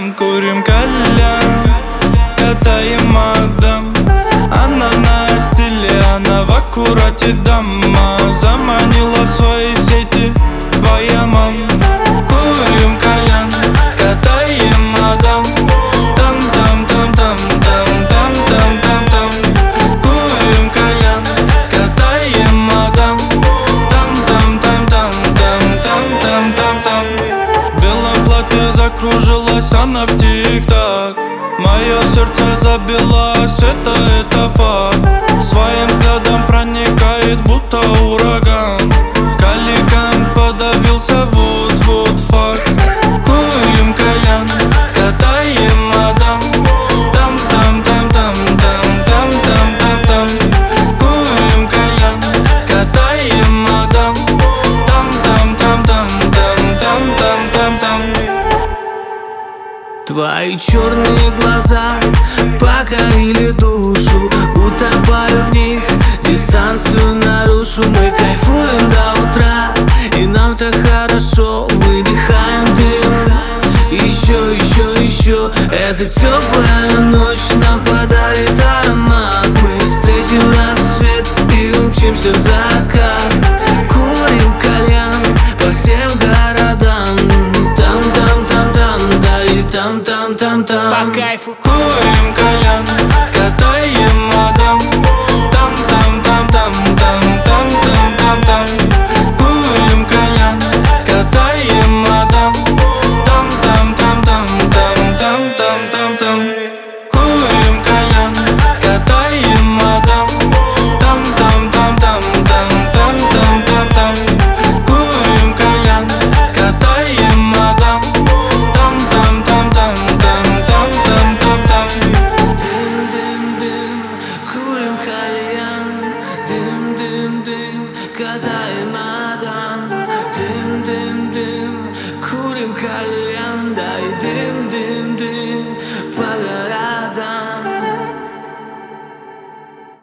курим кальян, катаем мадам. Она на стиле, она в аккурате дама. Заманила в свои сети баяман. Курим кальян, катаем мадам. Там-там-там-там-там-там-там-там-там. Курим кальян, катаем мадам. Там-там-там-там-там-там-там-там. В белом платье закружилась она в тик-так. Мое сердце забилось, это факт. Своим взглядом проникает, будто ураган. Каликан подавился, вот факт. Курим кальян, катаем мадам. Там-там-там-там-там-там-там-там. Курим кальян, катаем мадам. Там-там-там-там-там-там-там-там. Твои черные глаза покорили душу, утопаю в них, дистанцию нарушу. Мы кайфуем до утра, и нам так хорошо. Выдыхаем дым, еще, это теплое